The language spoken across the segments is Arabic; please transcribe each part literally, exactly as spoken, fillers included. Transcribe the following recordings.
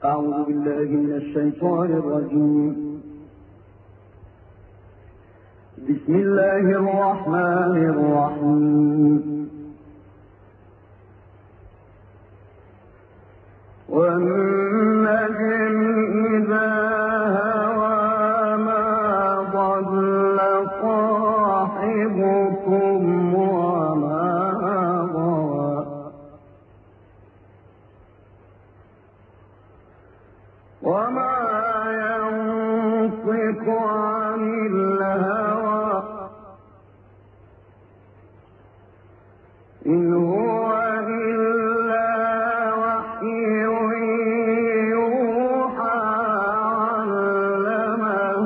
أعوذ بالله من الشيطان الرجيم. بسم الله الرحمن الرحيم. والنجم إذا هوى ما ضل صاحبكم وما غوى وما ينطق عن الهوى إن هو إلا وحي يوحى علمه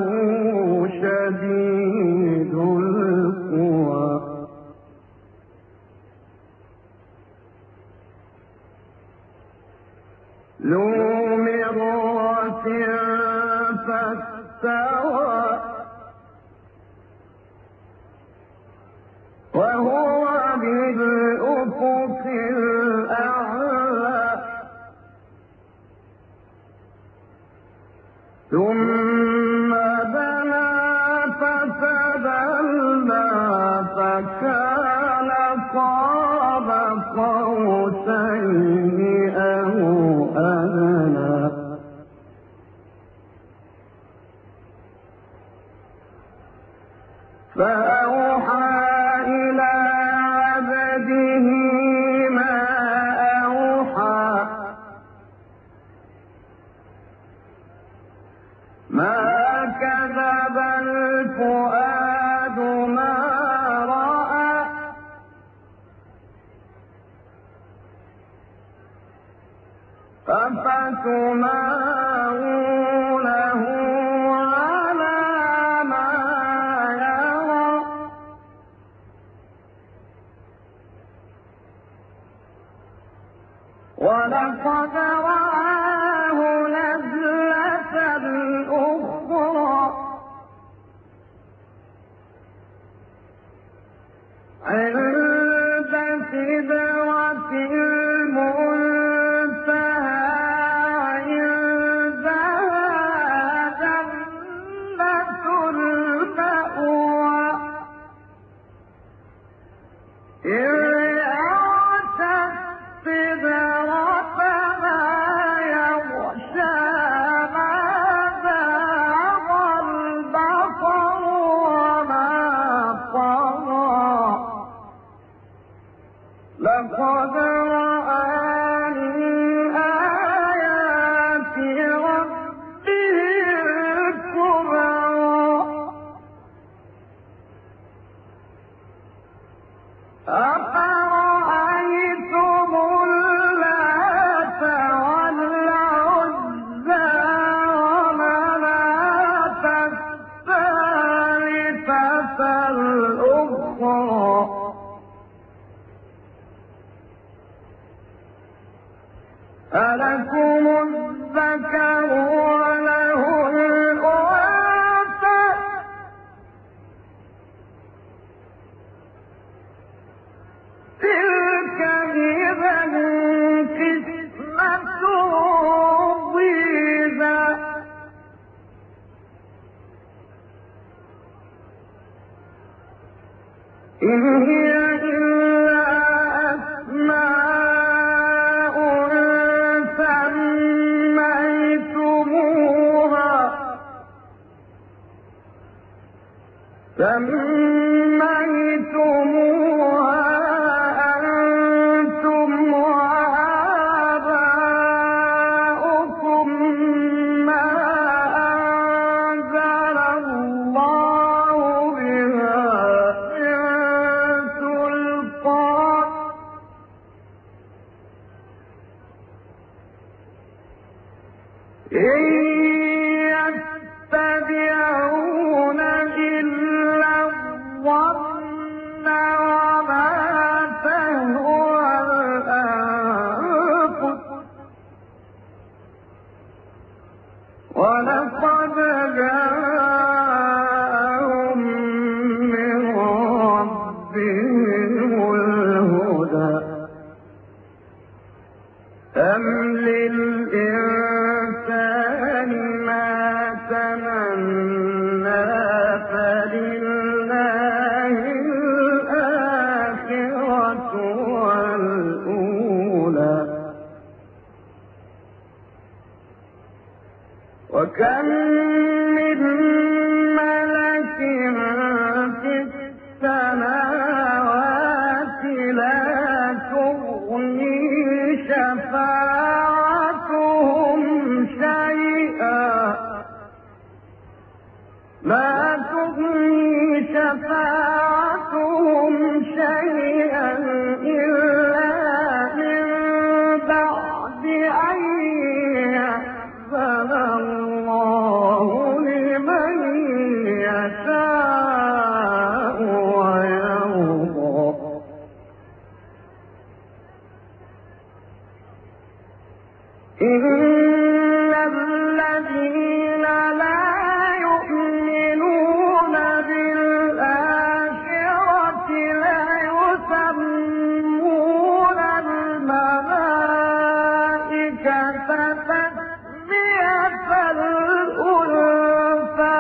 شديد القوى ذو مرة فاستوى وهو بالأفق الأعلى ثم دنا فتدلى فكان قاب قوسين أو أدنى فأوحى إلى عبده ما أوحى ما كذب الفؤاد ما رأى أفتمارونه على ما يرى ولقد رآه نزلة أخرى عند سدرة المنتهى عندها جنة المأوى إذ يغشى السدرة ما يغشى ما زاغ البصر وما طغى لقد رأى من آيات ربه الكبرى أفرأيتم اللات والعزى ومناة الثالثة الأخرى ألكم الذكر وله الأنثى تلك إذا قسمة ضيزى إن هي إلا أسماء سميتموها سميتموها أنتم وآباؤكم ما أنزل الله بها من سلطان إن يتبعون إلا الظن وما تهوى الأنفس ولقد جاءهم من ربهم الهدى أم للإنسان وكم من ملك في السماوات لا تغني شفاعتهم شيئا لا تغني شفاعتهم شيئا إلا من بعد أن يأذن الله لمن يشاء ويرضى إن الذين لا يؤمنون بالآخرة لا يسمون الملائكة تسمية الأنثى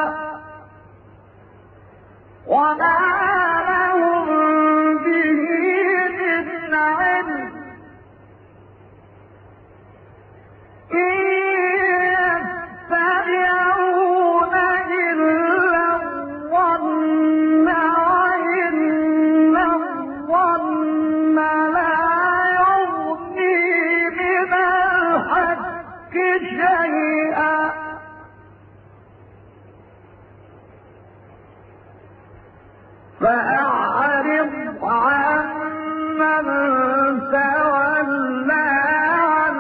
وما لهم به من علم إن يتبعون إلا الظن وإن الظن لا يغني من الحق شيئا فأعرض عمن تولى عن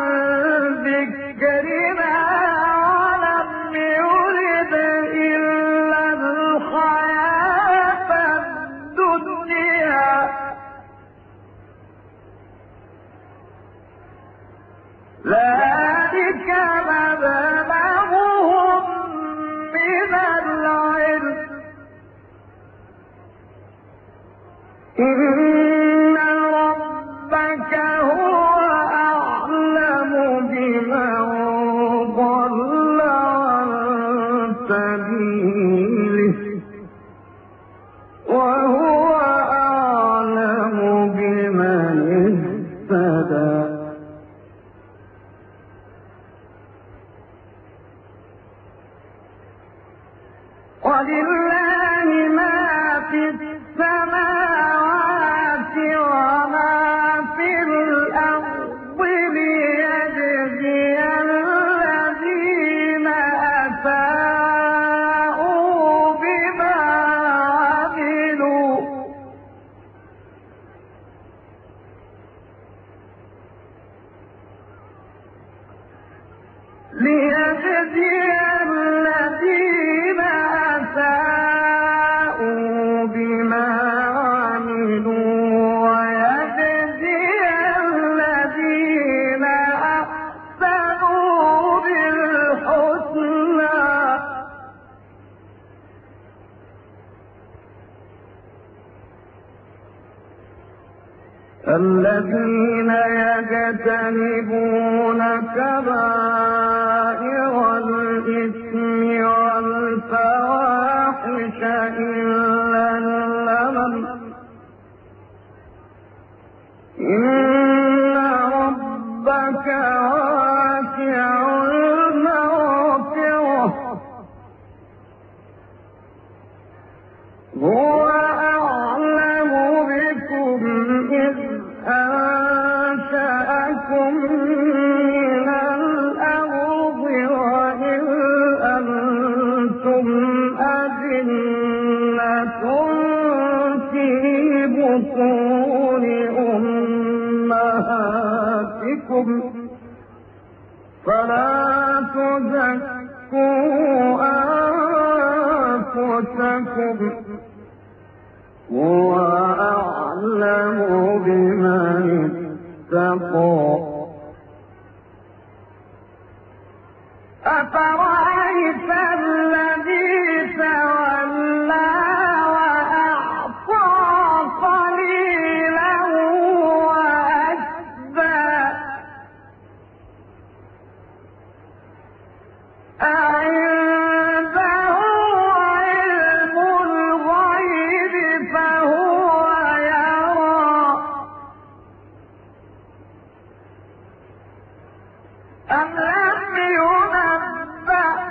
ذكرنا ولم يرد إلا الحياة الدنيا ذلك مبلغهم من العلم إن ربك هو أعلم بمن ضل عن سبيله وهو أعلم بمن اهتدى ولله ما في السماوات وما في الأرض ليجزي الذين أساءوا بما عملوا ليجزي الذين أساءوا بما عملوا ويجزي الذين أحسنوا بالحسنى الذين يجتنبون كبائر الإثم والفواحش إلا اللمم إن ربك واسع المغفرة هو أعلم بكم إذ أنشأكم من الأرض وإذ أنتم أجنة في بطون أمهاتكم فلا تزكوا أنفسكم هو أعلم بمن اتقى أفرأيت الذي تولى وأعطى قليلا وأكدى أعنده علم الغيب فهو يرى أم لم ينبأ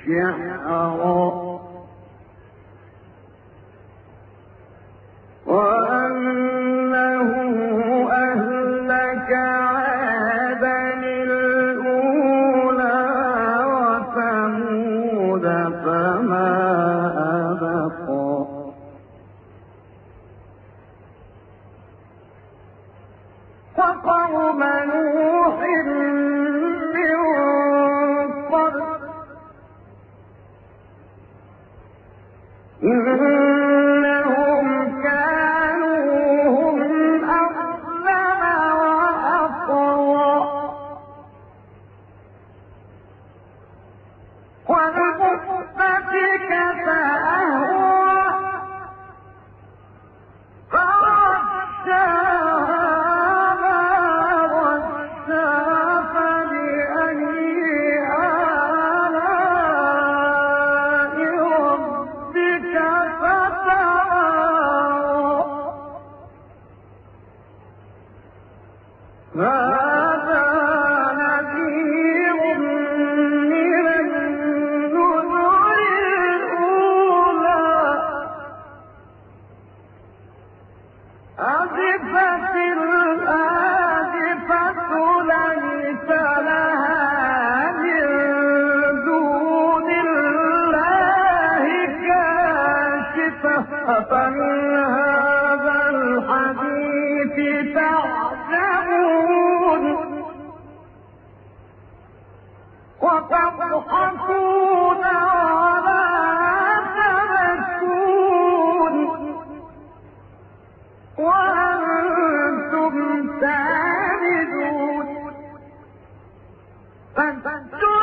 شعرا وأنه أهلك عادا الأولى وثمود فما أبقى وقوم نوح من قبل إنهم كانوا هم أظلم وأطغى والمؤتفكة فأهوى هذا نذير من النذر الأولى أزفت الآزفة ليس لها من دون الله كاشفة أفمن هذا الحديث تعجبون وتضحكون ولا تبكون وأنتم سامدون